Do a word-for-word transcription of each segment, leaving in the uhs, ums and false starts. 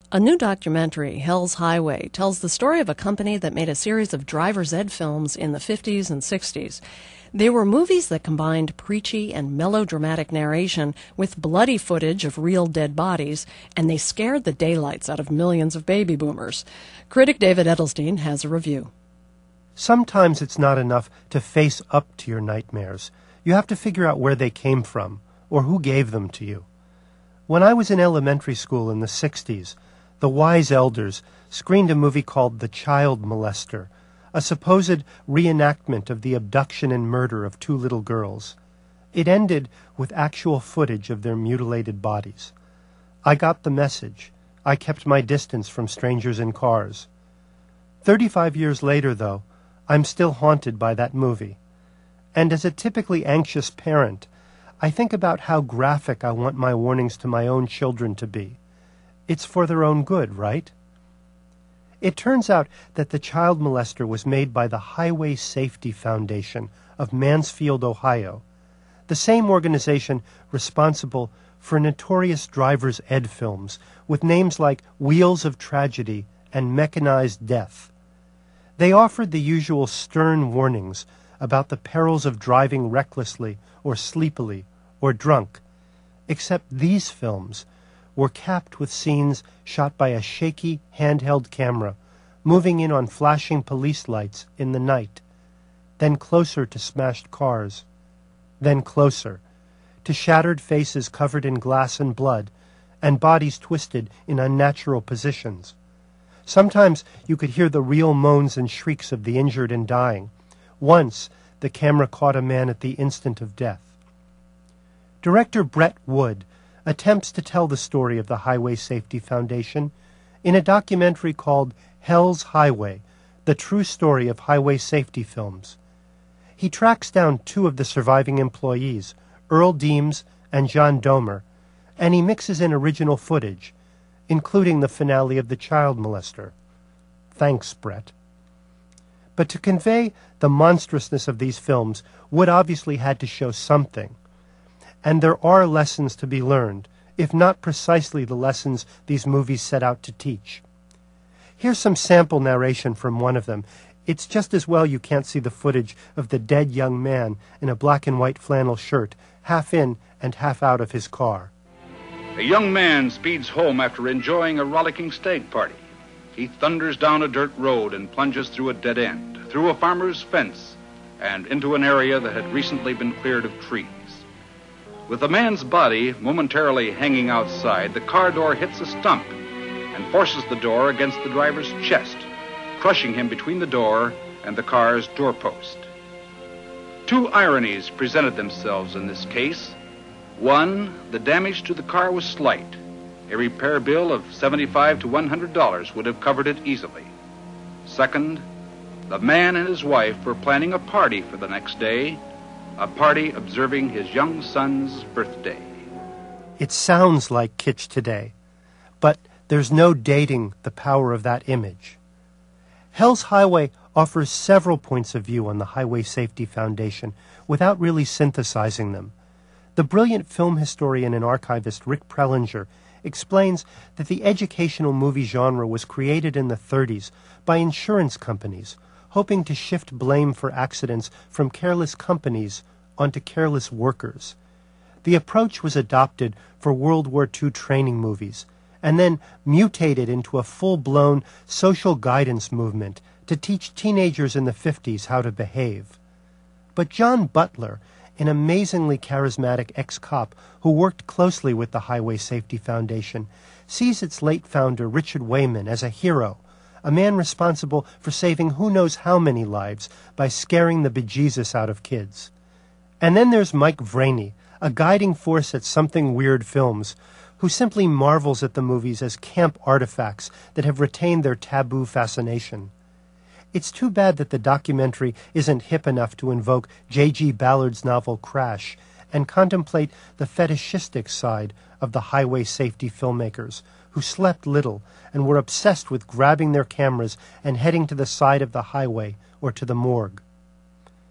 A new documentary, Hell's Highway, tells the story of a company that made a series of driver's ed films in the fifties and sixties. They were movies that combined preachy and melodramatic narration with bloody footage of real dead bodies, and they scared the daylights out of millions of baby boomers. Critic David Edelstein has a review. Sometimes it's not enough to face up to your nightmares. You have to figure out where they came from, or who gave them to you. When I was in elementary school in the sixties, the wise elders screened a movie called The Child Molester, a supposed reenactment of the abduction and murder of two little girls. It ended with actual footage of their mutilated bodies. I got the message. I kept my distance from strangers in cars. Thirty-five years later, though, I'm still haunted by that movie. And as a typically anxious parent, I think about how graphic I want my warnings to my own children to be. It's for their own good, right? It turns out that The Child Molester was made by the Highway Safety Foundation of Mansfield, Ohio, the same organization responsible for notorious driver's ed films with names like Wheels of Tragedy and Mechanized Death. They offered the usual stern warnings about the perils of driving recklessly or sleepily or drunk, except these films were capped with scenes shot by a shaky, handheld camera, moving in on flashing police lights in the night, then closer to smashed cars, then closer, to shattered faces covered in glass and blood, and bodies twisted in unnatural positions. Sometimes you could hear the real moans and shrieks of the injured and dying. Once, the camera caught a man at the instant of death. Director Brett Wood attempts to tell the story of the Highway Safety Foundation in a documentary called Hell's Highway, the true story of highway safety films. He tracks down two of the surviving employees, Earl Deems and John Domer, and he mixes in original footage, including the finale of The Child Molester. Thanks, Brett. But to convey the monstrousness of these films, Wood obviously had to show something. And there are lessons to be learned, if not precisely the lessons these movies set out to teach. Here's some sample narration from one of them. It's just as well you can't see the footage of the dead young man in a black and white flannel shirt, half in and half out of his car. A young man speeds home after enjoying a rollicking stag party. He thunders down a dirt road and plunges through a dead end, through a farmer's fence, and into an area that had recently been cleared of trees. With the man's body momentarily hanging outside, the car door hits a stump and forces the door against the driver's chest, crushing him between the door and the car's doorpost. Two ironies presented themselves in this case. One, the damage to the car was slight. A repair bill of seventy-five to one hundred dollars would have covered it easily. Second, the man and his wife were planning a party for the next day, a party observing his young son's birthday. It sounds like kitsch today, but there's no dating the power of that image. Hell's Highway offers several points of view on the Highway Safety Foundation without really synthesizing them. The brilliant film historian and archivist Rick Prelinger explains that the educational movie genre was created in the thirties by insurance companies, hoping to shift blame for accidents from careless companies onto careless workers. The approach was adopted for World War Two training movies, and then mutated into a full-blown social guidance movement to teach teenagers in the fifties how to behave. But John Butler, an amazingly charismatic ex-cop who worked closely with the Highway Safety Foundation, sees its late founder, Richard Wayman, as a hero, a man responsible for saving who knows how many lives by scaring the bejesus out of kids. And then there's Mike Vraney, a guiding force at Something Weird Films, who simply marvels at the movies as camp artifacts that have retained their taboo fascination. It's too bad that the documentary isn't hip enough to invoke J G Ballard's novel Crash and contemplate the fetishistic side of the highway safety filmmakers, who slept little and were obsessed with grabbing their cameras and heading to the side of the highway or to the morgue.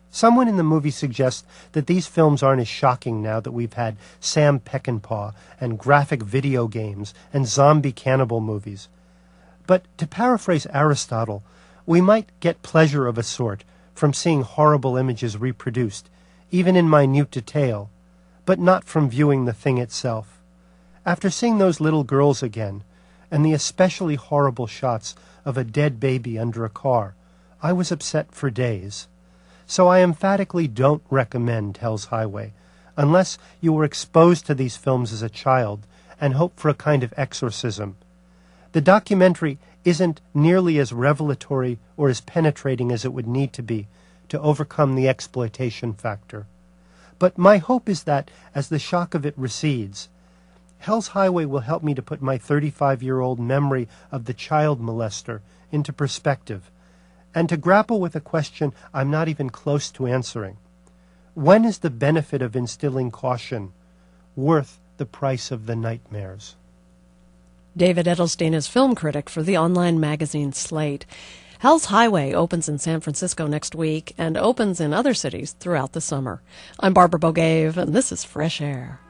Someone in the movie suggests that these films aren't as shocking now that we've had Sam Peckinpah and graphic video games and zombie cannibal movies. But to paraphrase Aristotle, we might get pleasure of a sort from seeing horrible images reproduced, even in minute detail, but not from viewing the thing itself. After seeing those little girls again, and the especially horrible shots of a dead baby under a car, I was upset for days. So I emphatically don't recommend Hell's Highway, unless you were exposed to these films as a child and hope for a kind of exorcism. The documentary isn't nearly as revelatory or as penetrating as it would need to be to overcome the exploitation factor. But my hope is that, as the shock of it recedes, Hell's Highway will help me to put my thirty-five-year-old memory of the child molester into perspective, and to grapple with a question I'm not even close to answering. When is the benefit of instilling caution worth the price of the nightmares? David Edelstein is film critic for the online magazine Slate. Hell's Highway opens in San Francisco next week and opens in other cities throughout the summer. I'm Barbara Bogaev, and this is Fresh Air.